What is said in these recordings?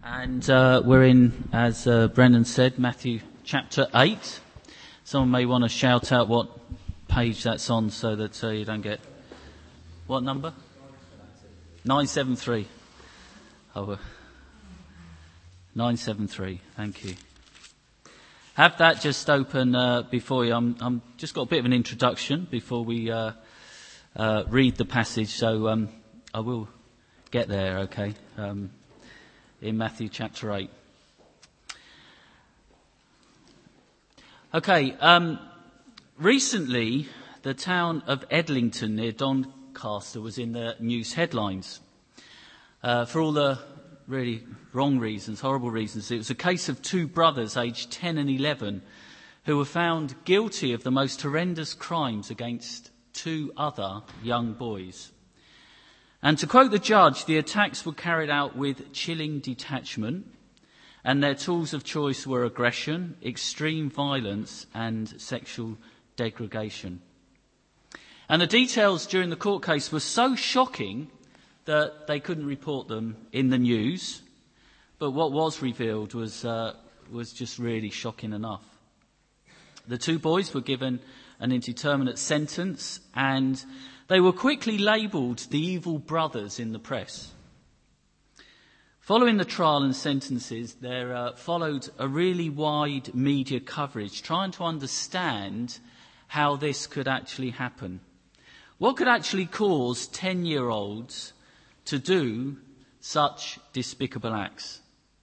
And we're in, as Brendan said, Matthew chapter 8. Someone may want to shout out what page that's on so that you don't get... What number? 973. Oh, 973, thank you. Have that just open before you. I'm just got a bit of an introduction before we read the passage, so I will get there, okay, in Matthew chapter 8. Okay, recently the town of Edlington near Doncaster was in the news headlines for all the really wrong reasons, horrible reasons. It was a case of two brothers aged 10 and 11 who were found guilty of the most horrendous crimes against two other young boys. And to quote the judge, the attacks were carried out with chilling detachment, and their tools of choice were aggression, extreme violence, and sexual degradation. And the details during the court case were so shocking that they couldn't report them in the news, but what was revealed was just really shocking enough. The two boys were given an indeterminate sentence, and they were quickly labelled the evil brothers in the press. Following the trial and sentences, there followed a really wide media coverage trying to understand how this could actually happen. What could actually cause 10-year-olds to do such despicable acts?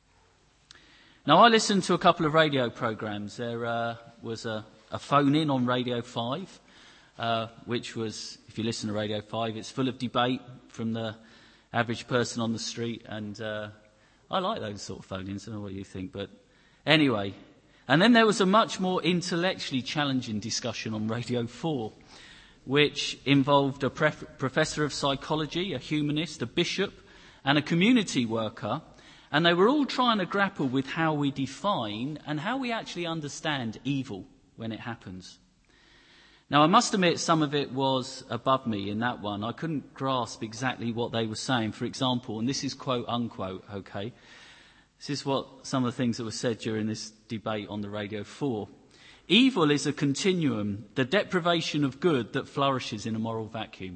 Now, I listened to a couple of radio programmes. There was a phone-in on Radio 5, which was, if you listen to Radio 5, it's full of debate from the average person on the street, and I like those sort of phone-ins. I don't know what you think, but anyway. And then there was a much more intellectually challenging discussion on Radio 4, which involved a professor of psychology, a humanist, a bishop, and a community worker, and they were all trying to grapple with how we define and how we actually understand evil when it happens. Now, I must admit some of it was above me in that one. I couldn't grasp exactly what they were saying. For example, and this is quote unquote, okay, this is what some of the things that were said during this debate on the Radio 4. Evil is a continuum, the deprivation of good that flourishes in a moral vacuum.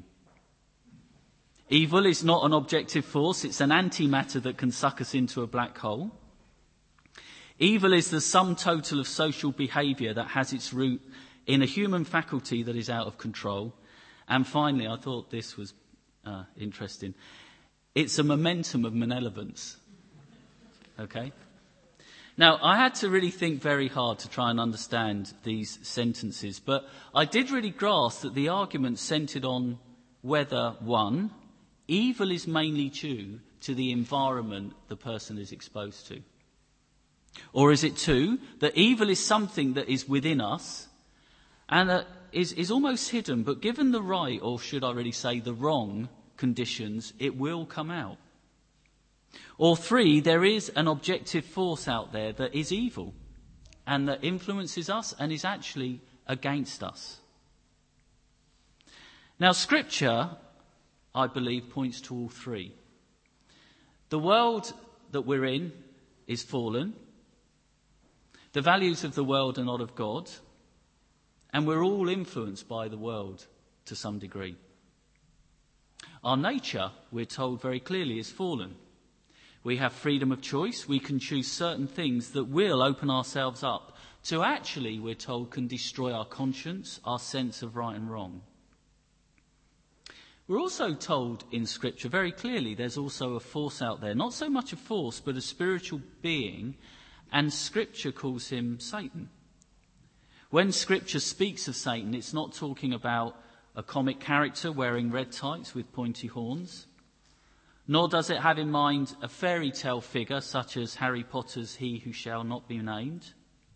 Evil is not an objective force, it's an antimatter that can suck us into a black hole. Evil is the sum total of social behaviour that has its root in a human faculty that is out of control. And finally, I thought this was interesting, it's a momentum of malevolence. Okay? Now, I had to really think very hard to try and understand these sentences, but I did really grasp that the argument centred on whether, one, evil is mainly due to the environment the person is exposed to. Or is it, two, that evil is something that is within us and that is almost hidden, but given the right, or should I really say the wrong, conditions, it will come out. Or three, there is an objective force out there that is evil and that influences us and is actually against us. Now, Scripture, I believe, points to all three. The world that we're in is fallen. The values of the world are not of God. And we're all influenced by the world to some degree. Our nature, we're told very clearly, is fallen. We have freedom of choice. We can choose certain things that will open ourselves up to actually, we're told, can destroy our conscience, our sense of right and wrong. We're also told in Scripture very clearly there's also a force out there, not so much a force, but a spiritual being, and Scripture calls him Satan. When Scripture speaks of Satan, it's not talking about a comic character wearing red tights with pointy horns, nor does it have in mind a fairy tale figure such as Harry Potter's He Who Shall Not Be Named.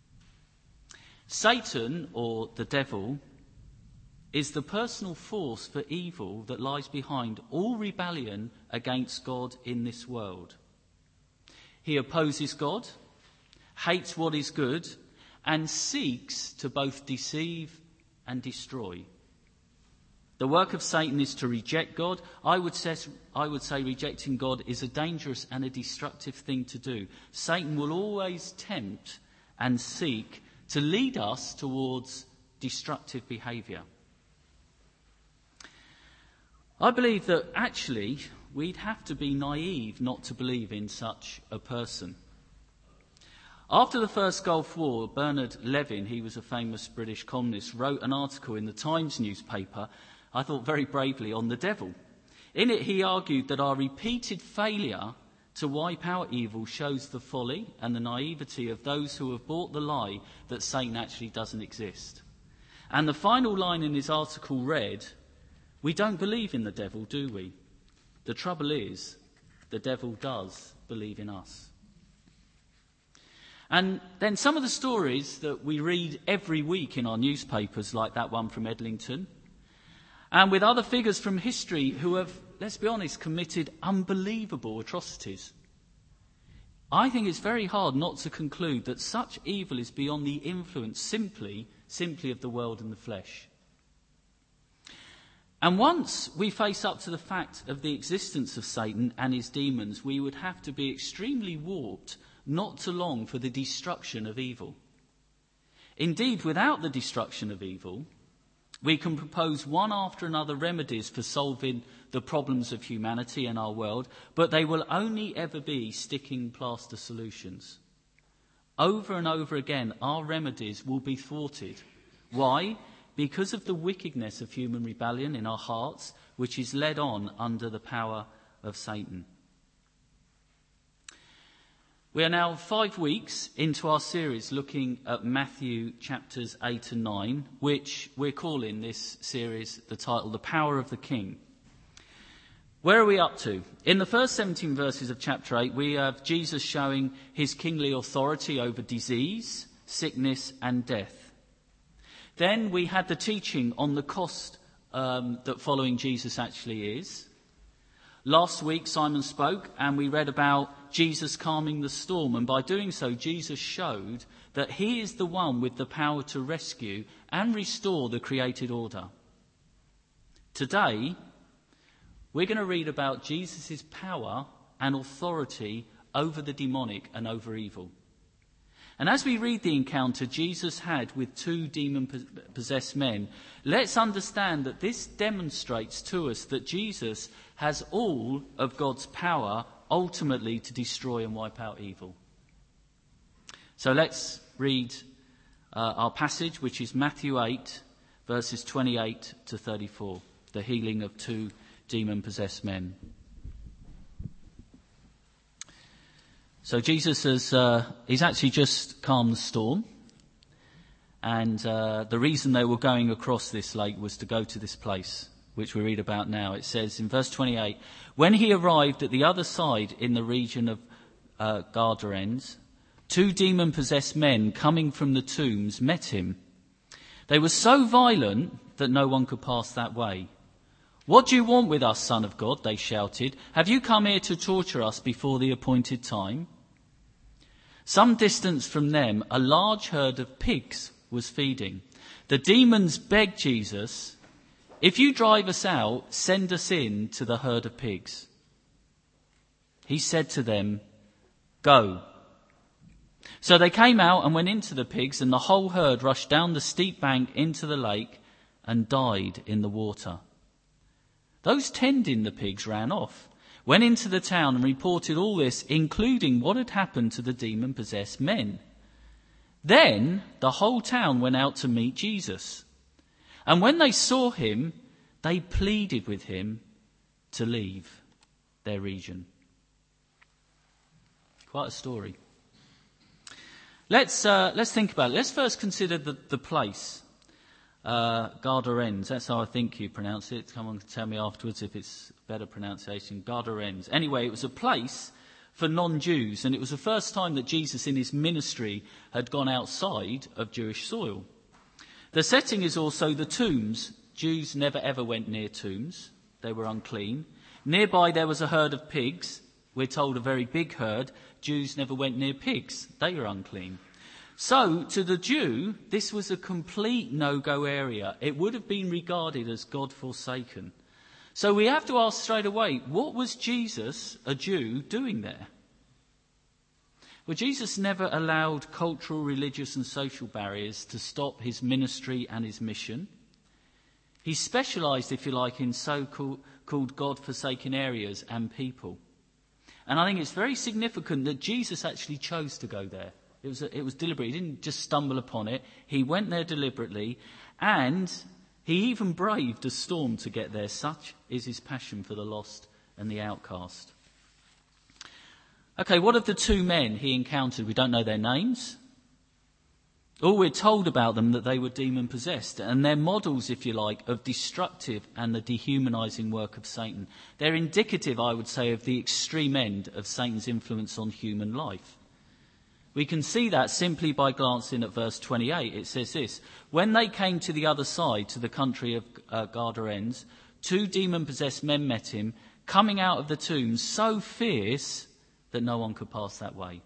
Satan, or the devil, is the personal force for evil that lies behind all rebellion against God in this world. He opposes God, hates what is good, and seeks to both deceive and destroy. The work of Satan is to reject God. I would say rejecting God is a dangerous and a destructive thing to do. Satan will always tempt and seek to lead us towards destructive behaviour. I believe that actually we'd have to be naive not to believe in such a person. After the first Gulf War, Bernard Levin, he was a famous British columnist, wrote an article in the Times newspaper, I thought very bravely, on the devil. In it he argued that our repeated failure to wipe out evil shows the folly and the naivety of those who have bought the lie that Satan actually doesn't exist. And the final line in his article read, "We don't believe in the devil, do we? The trouble is, the devil does believe in us." And then some of the stories that we read every week in our newspapers, like that one from Edlington, and with other figures from history who have, let's be honest, committed unbelievable atrocities. I think it's very hard not to conclude that such evil is beyond the influence simply of the world and the flesh. And once we face up to the fact of the existence of Satan and his demons, we would have to be extremely warped not to long for the destruction of evil. Indeed, without the destruction of evil, we can propose one after another remedies for solving the problems of humanity and our world, but they will only ever be sticking plaster solutions. Over and over again, our remedies will be thwarted. Why? Because of the wickedness of human rebellion in our hearts, which is led on under the power of Satan. We are now 5 weeks into our series looking at Matthew chapters 8 and 9, which we're calling this series the title, The Power of the King. Where are we up to? In the first 17 verses of chapter 8, we have Jesus showing his kingly authority over disease, sickness and death. Then we had the teaching on the cost that following Jesus actually is. Last week Simon spoke and we read about Jesus calming the storm, and by doing so Jesus showed that he is the one with the power to rescue and restore the created order. Today we're going to read about Jesus' power and authority over the demonic and over evil. And as we read the encounter Jesus had with 2 demon-possessed men, let's understand that this demonstrates to us that Jesus has all of God's power ultimately to destroy and wipe out evil. So let's read our passage, which is Matthew 8, verses 28 to 34, the healing of 2 demon-possessed men. So Jesus he's actually just calmed the storm, and the reason they were going across this lake was to go to this place, which we read about now. It says in verse 28, when he arrived at the other side in the region of Gadarenes, 2 demon-possessed men coming from the tombs met him. They were so violent that no one could pass that way. "What do you want with us, Son of God?" they shouted. "Have you come here to torture us before the appointed time?" Some distance from them, a large herd of pigs was feeding. The demons begged Jesus, "If you drive us out, send us in to the herd of pigs." He said to them, "Go." So they came out and went into the pigs, and the whole herd rushed down the steep bank into the lake and died in the water. Those tending the pigs ran off, went into the town and reported all this, including what had happened to the demon-possessed men. Then the whole town went out to meet Jesus. And when they saw him, they pleaded with him to leave their region. Quite a story. Let's think about it. Let's first consider the place. Gadarenes, that's how I think you pronounce it. Come on, tell me afterwards if it's better pronunciation. Gadarenes. Anyway, it was a place for non-Jews, and it was the first time that Jesus in his ministry had gone outside of Jewish soil. The setting is also the tombs. Jews never ever went near tombs. They were unclean. Nearby there was a herd of pigs. We're told a very big herd. Jews never went near pigs. They were unclean. So, to the Jew, this was a complete no-go area. It would have been regarded as God-forsaken. So we have to ask straight away, what was Jesus, a Jew, doing there? Well, Jesus never allowed cultural, religious and social barriers to stop his ministry and his mission. He specialised, if you like, in so-called God-forsaken areas and people. And I think it's very significant that Jesus actually chose to go there. It was deliberate. He didn't just stumble upon it. He went there deliberately, and he even braved a storm to get there. Such is his passion for the lost and the outcast. Okay, what of the two men he encountered? We don't know their names. All we're told about them that they were demon-possessed, and they're models, if you like, of destructive and the dehumanising work of Satan. They're indicative, I would say, of the extreme end of Satan's influence on human life. We can see that simply by glancing at verse 28. It says this: when they came to the other side, to the country of Gadarenes, two demon-possessed men met him, coming out of the tombs, so fierce that no one could pass that way.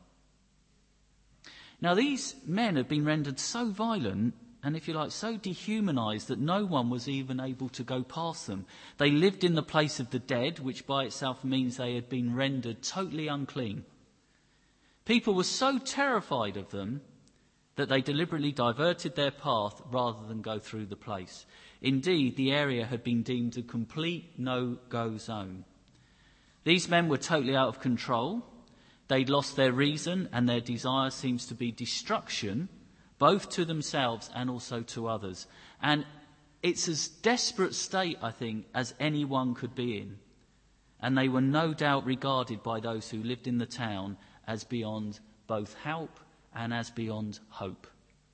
Now, these men had been rendered so violent and, if you like, so dehumanised that no one was even able to go past them. They lived in the place of the dead, which by itself means they had been rendered totally unclean. People were so terrified of them that they deliberately diverted their path rather than go through the place. Indeed, the area had been deemed a complete no-go zone. These men were totally out of control. They'd lost their reason, and their desire seems to be destruction, both to themselves and also to others. And it's as desperate state, I think, as anyone could be in. And they were no doubt regarded by those who lived in the town as beyond both help and as beyond hope.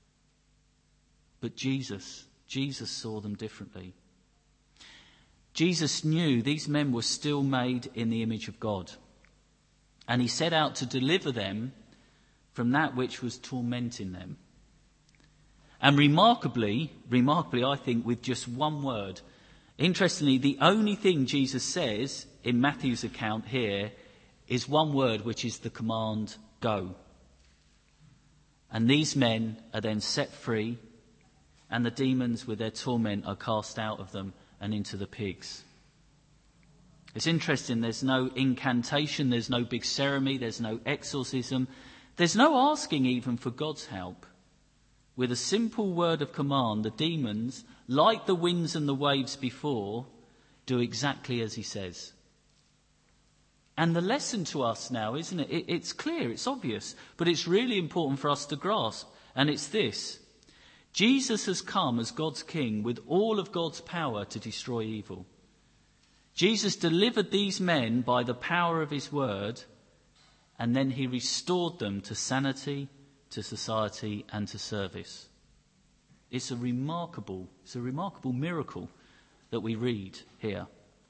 But Jesus saw them differently. Jesus knew these men were still made in the image of God, and he set out to deliver them from that which was tormenting them. And remarkably, I think, with just one word. Interestingly, the only thing Jesus says in Matthew's account here is one word, which is the command, go. And these men are then set free, and the demons with their torment are cast out of them and into the pigs. It's interesting, there's no incantation, there's no big ceremony, there's no exorcism, there's no asking even for God's help. With a simple word of command, the demons, like the winds and the waves before, do exactly as he says. And the lesson to us now, isn't it? It's clear, it's obvious, but it's really important for us to grasp. And it's this: Jesus has come as God's King with all of God's power to destroy evil. Jesus delivered these men by the power of his word, and then he restored them to sanity, to society, and to service. It's a remarkable miracle that we read here.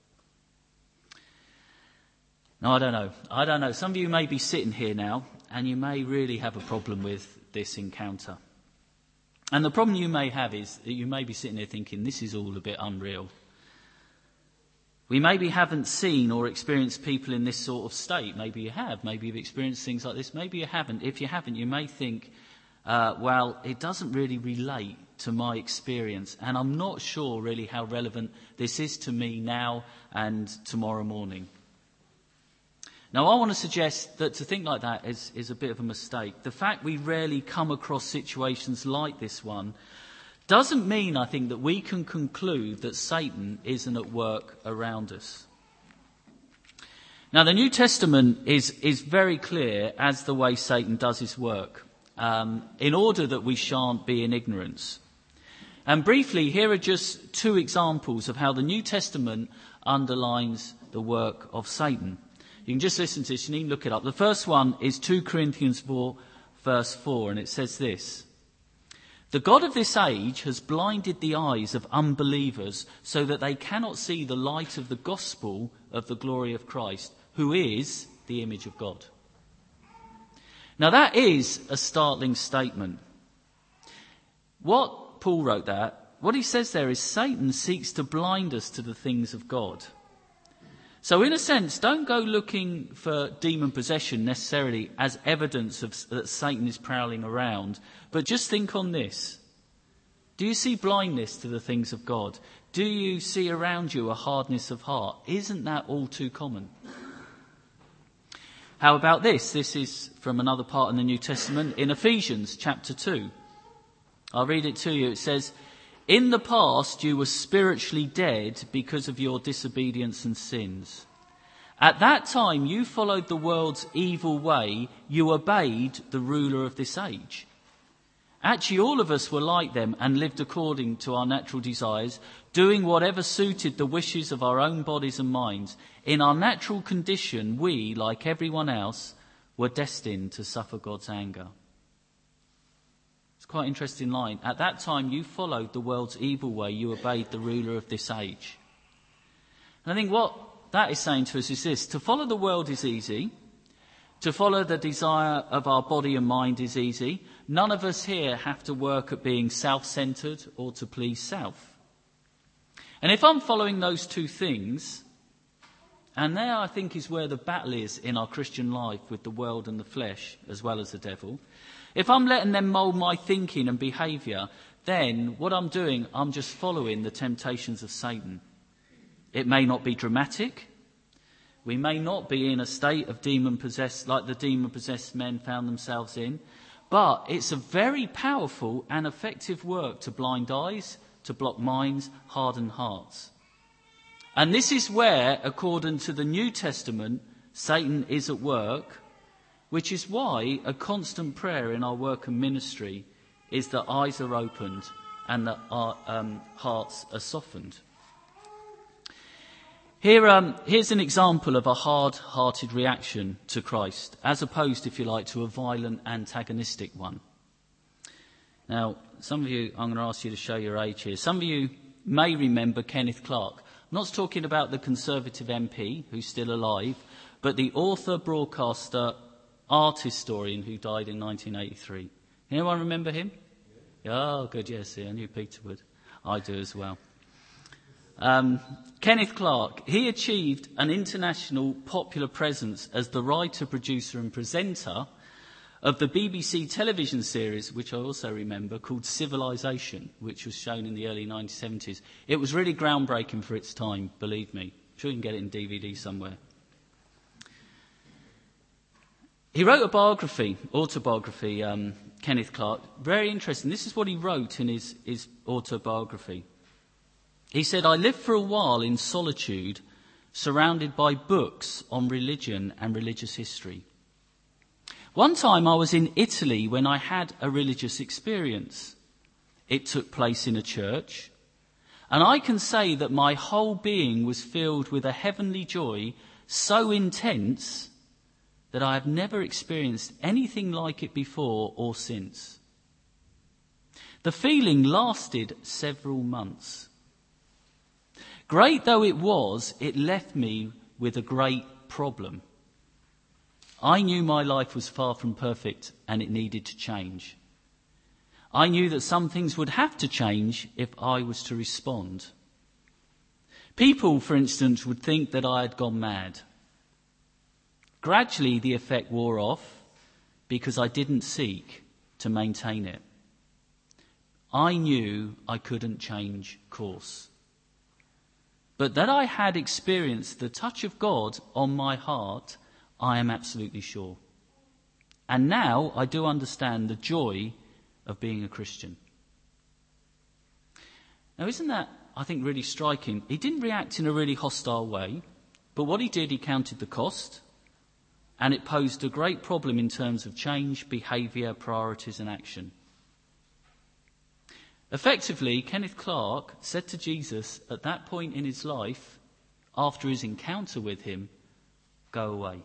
Now, I don't know. Some of you may be sitting here now, and you may really have a problem with this encounter. And the problem you may have is that you may be sitting there thinking, this is all a bit unreal. We maybe haven't seen or experienced people in this sort of state. Maybe you have. Maybe you've experienced things like this. Maybe you haven't. If you haven't, you may think, well, it doesn't really relate to my experience, and I'm not sure really how relevant this is to me now and tomorrow morning. Now, I want to suggest that to think like that is a bit of a mistake. The fact we rarely come across situations like this one doesn't mean, I think, that we can conclude that Satan isn't at work around us. Now, the New Testament is very clear as the way Satan does his work, in order that we shan't be in ignorance. And briefly, here are just two examples of how the New Testament underlines the work of Satan. You can just listen to this, you need to look it up. The first one is 2 Corinthians 4, verse 4, and it says this: "The God of this age has blinded the eyes of unbelievers so that they cannot see the light of the gospel of the glory of Christ, who is the image of God." Now that is a startling statement. What Paul wrote that, what he says there is Satan seeks to blind us to the things of God. So in a sense, don't go looking for demon possession necessarily as evidence that Satan is prowling around, but just think on this. Do you see blindness to the things of God? Do you see around you a hardness of heart? Isn't that all too common? How about this? This is from another part in the New Testament, in Ephesians chapter 2. I'll read it to you. It says, "In the past you were spiritually dead because of your disobedience and sins. At that time you followed the world's evil way. You obeyed the ruler of this age." Actually, all of us were like them and lived according to our natural desires, doing whatever suited the wishes of our own bodies and minds. In our natural condition, we, like everyone else, were destined to suffer God's anger. It's quite an interesting line. At that time, you followed the world's evil way. You obeyed the ruler of this age. And I think what that is saying to us is this. To follow the world is easy. To follow the desire of our body and mind is easy. None of us here have to work at being self-centred or to please self. And if I'm following those two things, and there I think is where the battle is in our Christian life with the world and the flesh as well as the devil, if I'm letting them mould my thinking and behaviour, then what I'm doing, I'm just following the temptations of Satan. It may not be dramatic. We may not be in a state of demon-possessed like the demon-possessed men found themselves in, but it's a very powerful and effective work to blind eyes, to block minds, harden hearts. And this is where, according to the New Testament, Satan is at work, which is why a constant prayer in our work and ministry is that eyes are opened and that our hearts are softened. Here's an example of a hard-hearted reaction to Christ, as opposed, if you like, to a violent, antagonistic one. Now, some of you, I'm going to ask you to show your age here. Some of you may remember Kenneth Clarke. I'm not talking about the Conservative MP, who's still alive, but the author, broadcaster, art historian who died in 1983. Anyone remember him? Oh, good, yes, I knew Peter would. I do as well. Kenneth Clarke, he achieved an international popular presence as the writer, producer and presenter of the BBC television series, which I also remember, called Civilization, which was shown in the early 1970s. It was really groundbreaking for its time, believe me. I'm sure you can get it in DVD somewhere. He wrote a autobiography, Kenneth Clarke. Very interesting. This is what he wrote in his autobiography. He said, "I lived for a while in solitude, surrounded by books on religion and religious history. One time I was in Italy when I had a religious experience. It took place in a church, and I can say that my whole being was filled with a heavenly joy so intense that I have never experienced anything like it before or since. The feeling lasted several months. Great though it was, it left me with a great problem. I knew my life was far from perfect and it needed to change. I knew that some things would have to change if I was to respond. People, for instance, would think that I had gone mad. Gradually, the effect wore off because I didn't seek to maintain it. I knew I couldn't change course. But that I had experienced the touch of God on my heart, I am absolutely sure. And now I do understand the joy of being a Christian." Now, isn't that, I think, really striking? He didn't react in a really hostile way, but what he did, he counted the cost, and it posed a great problem in terms of change, behaviour, priorities and action. Effectively, Kenneth Clarke said to Jesus at that point in his life, after his encounter with him, "Go away."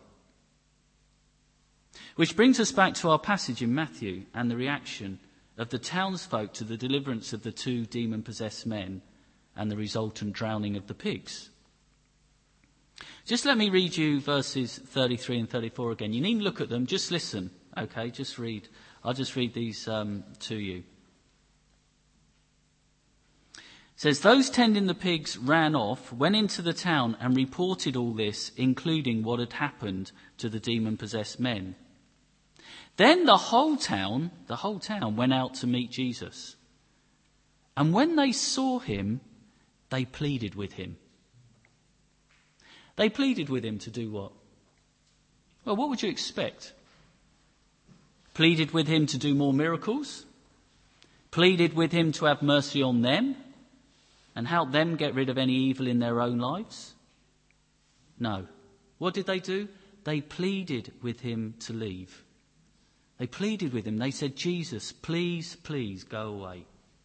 Which brings us back to our passage in Matthew and the reaction of the townsfolk to the deliverance of the two demon-possessed men and the resultant drowning of the pigs. Just let me read you verses 33 and 34 again. You needn't look at them, just listen. Okay, just read. I'll just read these to you. It says, those tending the pigs ran off, went into the town and reported all this, including what had happened to the demon-possessed men. Then the whole town went out to meet Jesus. And when they saw him, they pleaded with him. They pleaded with him to do what? Well, what would you expect? Pleaded with him to do more miracles? Pleaded with him to have mercy on them and help them get rid of any evil in their own lives? No. What did they do? They pleaded with him to leave. They pleaded with him. They said, Jesus, please, please go away.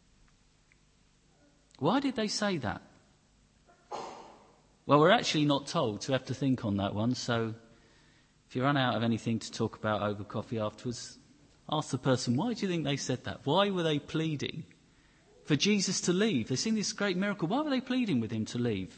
Why did they say that? Well, we're actually not told, so we have to think on that one. So if you run out of anything to talk about over coffee afterwards, ask the person, why do you think they said that? Why were they pleading for Jesus to leave? They've seen this great miracle. Why were they pleading with him to leave?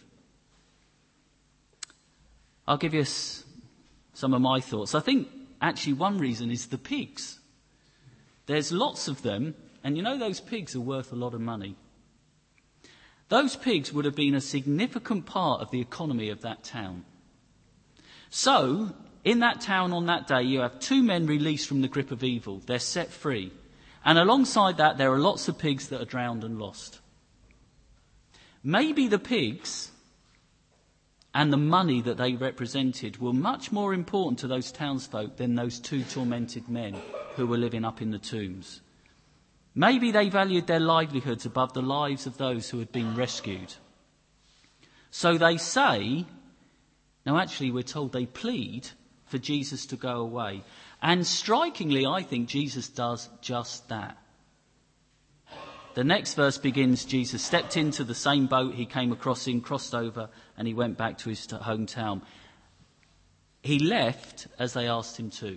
I'll give you some of my thoughts. I think actually one reason is the pigs. There's lots of them, and you know those pigs are worth a lot of money. Those pigs would have been a significant part of the economy of that town. So, in that town on that day, you have 2 men released from the grip of evil. They're set free. And alongside that, there are lots of pigs that are drowned and lost. Maybe the pigs and the money that they represented were much more important to those townsfolk than those 2 tormented men who were living up in the tombs. Maybe they valued their livelihoods above the lives of those who had been rescued. So they say, now actually we're told they plead for Jesus to go away. And strikingly, I think Jesus does just that. The next verse begins, Jesus stepped into the same boat he came across in, crossed over, and he went back to his hometown. He left as they asked him to.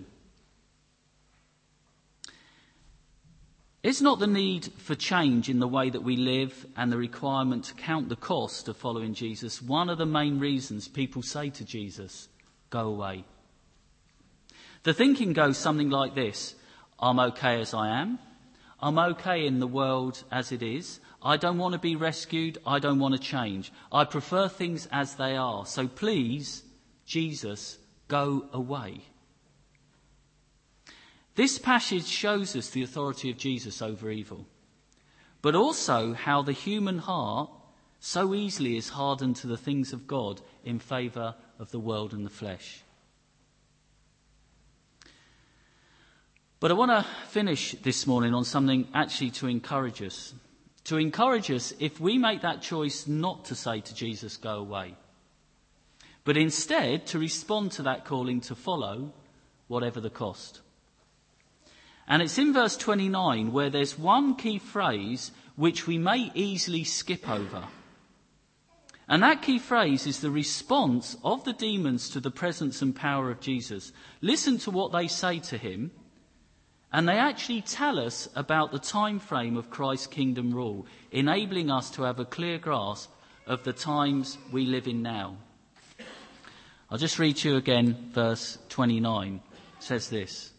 Is not the need for change in the way that we live and the requirement to count the cost of following Jesus one of the main reasons people say to Jesus, go away? The thinking goes something like this: I'm okay as I am. I'm okay in the world as it is. I don't want to be rescued. I don't want to change. I prefer things as they are. So please, Jesus, go away. This passage shows us the authority of Jesus over evil, but also how the human heart so easily is hardened to the things of God in favour of the world and the flesh. But I want to finish this morning on something actually to encourage us. To encourage us if we make that choice not to say to Jesus, go away, but instead to respond to that calling to follow, whatever the cost. And it's in verse 29 where there's one key phrase which we may easily skip over. And that key phrase is the response of the demons to the presence and power of Jesus. Listen to what they say to him. And they actually tell us about the time frame of Christ's kingdom rule, enabling us to have a clear grasp of the times we live in now. I'll just read to you again verse 29. It says this.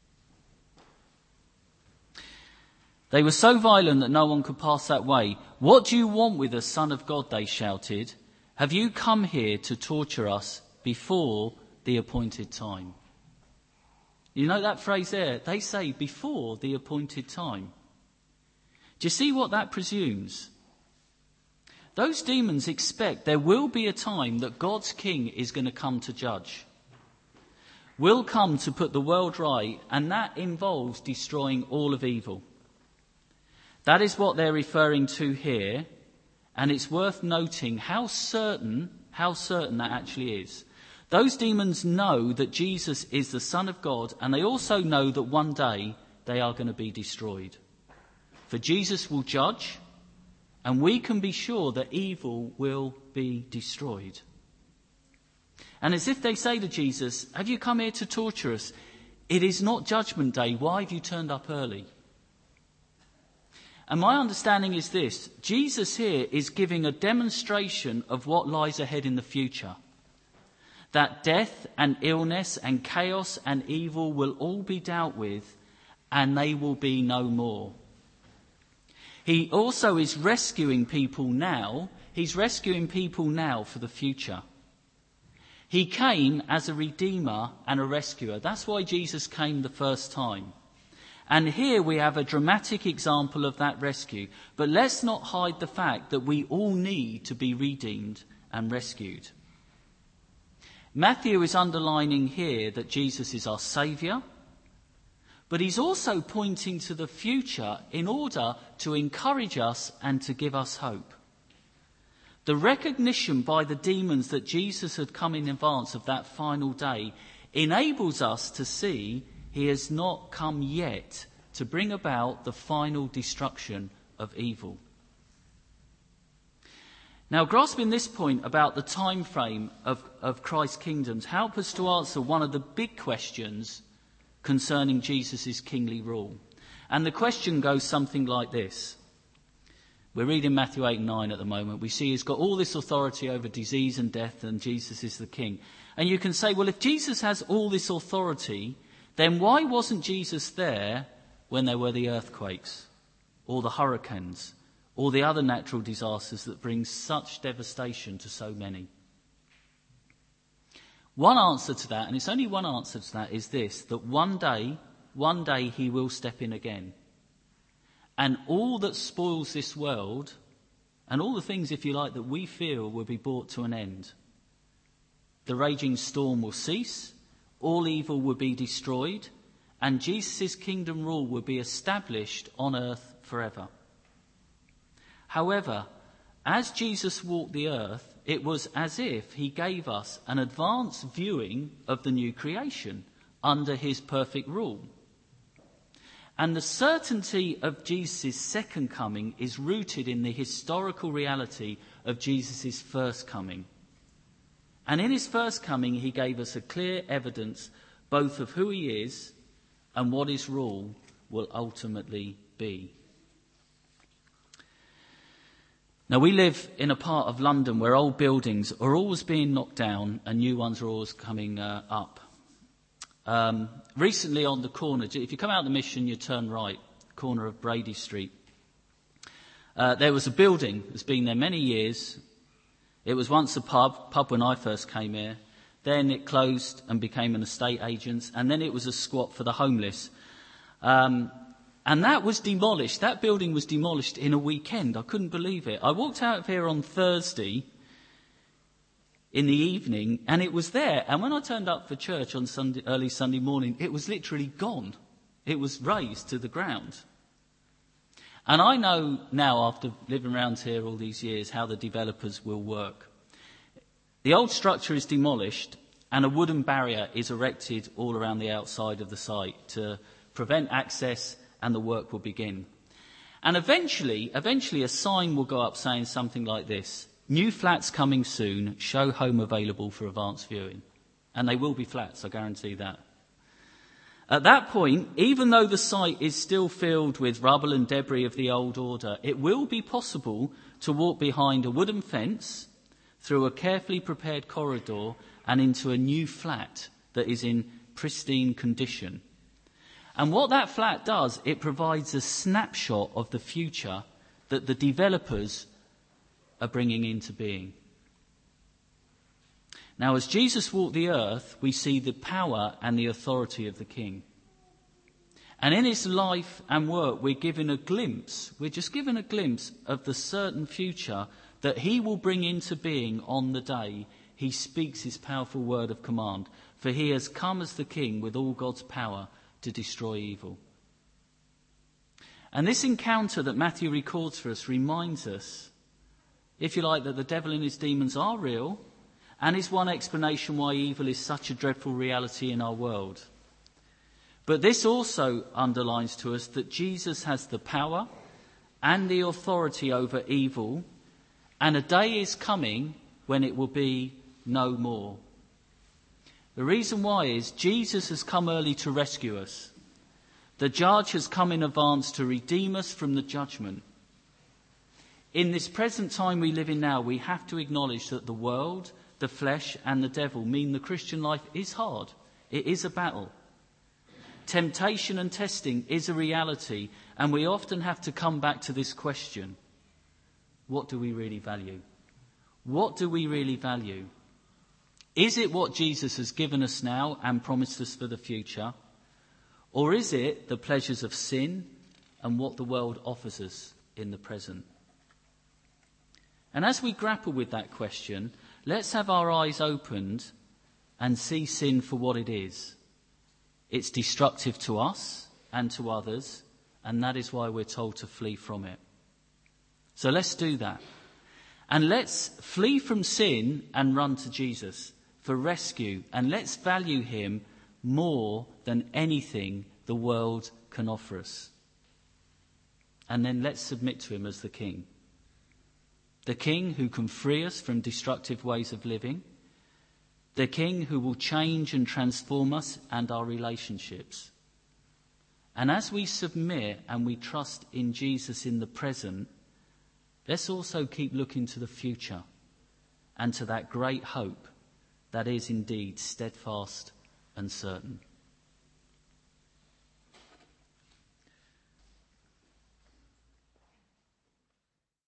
They were so violent that no one could pass that way. What do you want with us, Son of God? They shouted. Have you come here to torture us before the appointed time? You know that phrase there? They say before the appointed time. Do you see what that presumes? Those demons expect there will be a time that God's king is going to come to judge. Will come to put the world right, and that involves destroying all of evil. That is what they're referring to here, and it's worth noting how certain that actually is. Those demons know that Jesus is the Son of God, and they also know that one day they are going to be destroyed. For Jesus will judge, and we can be sure that evil will be destroyed. And as if they say to Jesus, have you come here to torture us? It is not judgment day. Why have you turned up early? And my understanding is this: Jesus here is giving a demonstration of what lies ahead in the future. That death and illness and chaos and evil will all be dealt with, and they will be no more. He also is rescuing people now. He's rescuing people now for the future. He came as a redeemer and a rescuer. That's why Jesus came the first time. And here we have a dramatic example of that rescue. But let's not hide the fact that we all need to be redeemed and rescued. Matthew is underlining here that Jesus is our Saviour, but he's also pointing to the future in order to encourage us and to give us hope. The recognition by the demons that Jesus had come in advance of that final day enables us to see he has not come yet to bring about the final destruction of evil. Now, grasping this point about the time frame of Christ's kingdoms help us to answer one of the big questions concerning Jesus' kingly rule. And the question goes something like this. We're reading Matthew 8 and 9 at the moment. We see he's got all this authority over disease and death, and Jesus is the king. And you can say, well, if Jesus has all this authority, then why wasn't Jesus there when there were the earthquakes or the hurricanes or the other natural disasters that bring such devastation to so many? One answer to that, and it's only one answer to that, is this, that one day he will step in again. And all that spoils this world, and all the things, if you like, that we feel will be brought to an end. The raging storm will cease, all evil will be destroyed, and Jesus' kingdom rule will be established on earth forever. However, as Jesus walked the earth, it was as if he gave us an advance viewing of the new creation under his perfect rule. And the certainty of Jesus' second coming is rooted in the historical reality of Jesus' first coming. And in his first coming, he gave us a clear evidence both of who he is and what his rule will ultimately be. Now, we live in a part of London where old buildings are always being knocked down and new ones are always coming up. Recently on the corner, if you come out of the Mission, you turn right, corner of Brady Street. There was a building that's been there many years. It was once a pub when I first came here. Then it closed and became an estate agent's, and then it was a squat for the homeless. And that was demolished. That building was demolished in a weekend. I couldn't believe it. I walked out of here on Thursday in the evening, and it was there. And when I turned up for church on early Sunday morning, it was literally gone. It was razed to the ground. And I know now, after living around here all these years, how the developers will work. The old structure is demolished, and a wooden barrier is erected all around the outside of the site to prevent access, and the work will begin. And eventually a sign will go up saying something like this: new flats coming soon, show home available for advance viewing. And they will be flats, I guarantee that. At that point, even though the site is still filled with rubble and debris of the old order, it will be possible to walk behind a wooden fence, through a carefully prepared corridor, and into a new flat that is in pristine condition. And what that flat does, it provides a snapshot of the future that the developers are bringing into being. Now, as Jesus walked the earth, we see the power and the authority of the King. And in his life and work, we're just given a glimpse of the certain future that he will bring into being on the day he speaks his powerful word of command. For he has come as the King with all God's power to destroy evil. And this encounter that Matthew records for us reminds us, if you like, that the devil and his demons are real, and is one explanation why evil is such a dreadful reality in our world. But this also underlines to us that Jesus has the power and the authority over evil, and a day is coming when it will be no more. The reason why is Jesus has come early to rescue us. The judge has come in advance to redeem us from the judgment. In this present time we live in now, we have to acknowledge that the world, the flesh and the devil mean the Christian life is hard. It is a battle. Temptation and testing is a reality, and we often have to come back to this question. What do we really value? What do we really value? Is it what Jesus has given us now and promised us for the future? Or is it the pleasures of sin and what the world offers us in the present? And as we grapple with that question, let's have our eyes opened and see sin for what it is. It's destructive to us and to others, and that is why we're told to flee from it. So let's do that. And let's flee from sin and run to Jesus for rescue, and let's value him more than anything the world can offer us. And then let's submit to him as the King. The King who can free us from destructive ways of living. The King who will change and transform us and our relationships. And as we submit and we trust in Jesus in the present, let's also keep looking to the future and to that great hope that is indeed steadfast and certain.